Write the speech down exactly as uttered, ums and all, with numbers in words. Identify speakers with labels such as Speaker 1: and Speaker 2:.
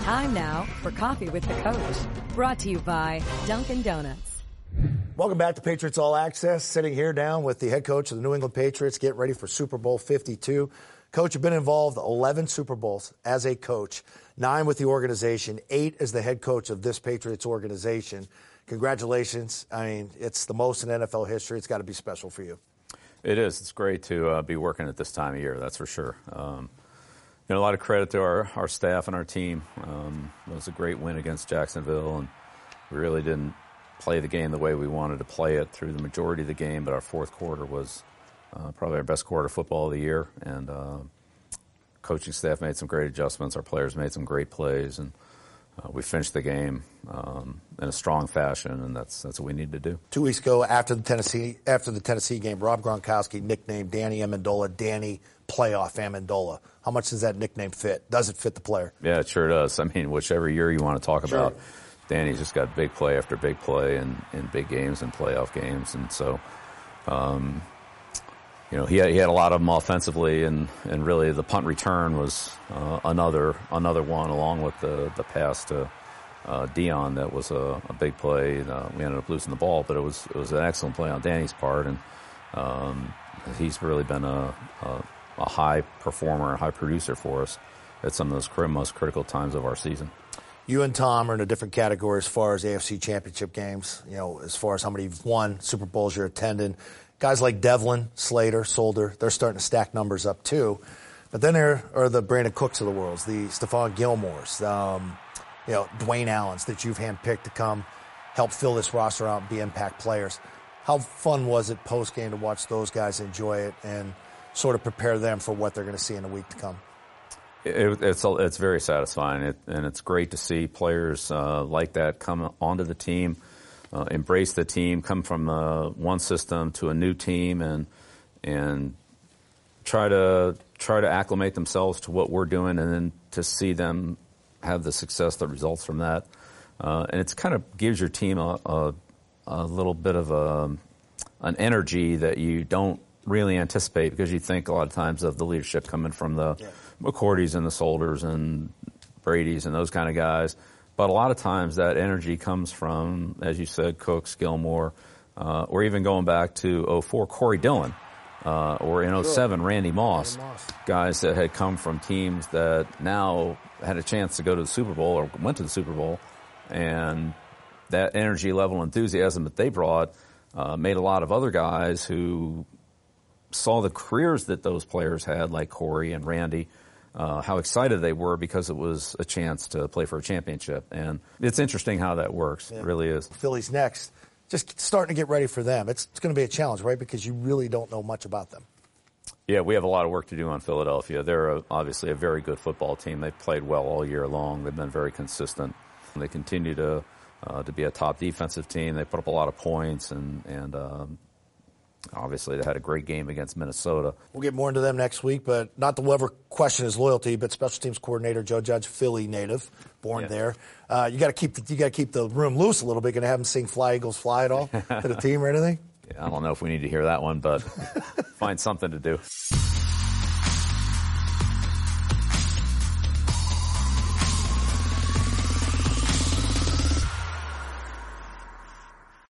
Speaker 1: Time now for Coffee with the Coach, brought to you by Dunkin' Donuts.
Speaker 2: Welcome back to Patriots All Access. Sitting here down with the head coach of the New England Patriots, getting ready for Super Bowl fifty-two. Coach, you've been involved eleven Super Bowls as a coach, nine with the organization, eight as the head coach of this Patriots organization. Congratulations. I mean, it's the most in N F L history. It's got to be special for you.
Speaker 3: It is. It's great to uh, be working at this time of year, that's for sure. Um, you know, a lot of credit to our, our staff and our team. Um, it was a great win against Jacksonville, and we really didn't play the game the way we wanted to play it through the majority of the game, but our fourth quarter was uh, probably our best quarter of football of the year, and uh, coaching staff made some great adjustments. Our players made some great plays, and uh, we finished the game um, in a strong fashion, and that's that's what we need to do.
Speaker 2: Two weeks ago, after the Tennessee after the Tennessee game, Rob Gronkowski nicknamed Danny Amendola Danny Playoff Amendola. How much does that nickname fit? Does it fit the player?
Speaker 3: Yeah, it sure does. I mean, whichever year you want to talk
Speaker 2: sure.
Speaker 3: about, Danny's just got big play after big play and in big games and playoff games, and so. Um, You know, he had, he had a lot of them offensively, and, and really the punt return was uh, another another one, along with the, the pass to uh, Dion. That was a, a big play. Uh, we ended up losing the ball, but it was it was an excellent play on Danny's part, and um, he's really been a, a, a high performer, a high producer for us at some of those cr- most critical times of our season.
Speaker 2: You and Tom are in a different category as far as A F C championship games, you know, as far as how many you've won, Super Bowls you're attending. Guys like Devlin, Slater, Solder, they're starting to stack numbers up too. But then there are the Brandon Cooks of the world, the Stephon Gilmores, um, you know, Dwayne Allens that you've handpicked to come help fill this roster out and be impact players. How fun was it post-game to watch those guys enjoy it and sort of prepare them for what they're going to see in the week to come?
Speaker 3: It, it's it's very satisfying, it, and it's great to see players uh, like that come onto the team. Uh, embrace the team, come from uh, one system to a new team, and and try to try to acclimate themselves to what we're doing, and then to see them have the success that results from that. Uh, and it's kind of gives your team a, a, a little bit of a, an energy that you don't really anticipate, because you think a lot of times of the leadership coming from the yeah. McCourties and the Solders and Brady's and those kind of guys. But a lot of times that energy comes from, as you said, Cooks, Gilmore, uh, or even going back to oh four, Corey Dillon, uh, or in oh seven, Randy Moss,
Speaker 2: Randy Moss,
Speaker 3: guys that had come from teams that now had a chance to go to the Super Bowl or went to the Super Bowl, and that energy level, enthusiasm that they brought uh, made a lot of other guys who saw the careers that those players had, like Corey and Randy, Uh, how excited they were because it was a chance to play for a championship. And it's interesting how that works.
Speaker 2: Yeah.
Speaker 3: It really is.
Speaker 2: Philly's next. Just starting to get ready for them. It's, it's going to be a challenge, right? Because you really don't know much about them.
Speaker 3: Yeah, we have a lot of work to do on Philadelphia. They're a, obviously a very good football team. They've played well all year long. They've been very consistent. They continue to uh, to be a top defensive team. They put up a lot of points, and, and um, obviously, they had a great game against Minnesota.
Speaker 2: We'll get more into them next week, but not to ever question his loyalty. But special teams coordinator Joe Judge, Philly native, born
Speaker 3: yeah.
Speaker 2: there. Uh, you got to keep the, you got to keep the room loose a little bit. Going to have him sing "Fly Eagles Fly" at all to the team or anything?
Speaker 3: Yeah, I don't know if we need to hear that one, but find something to do.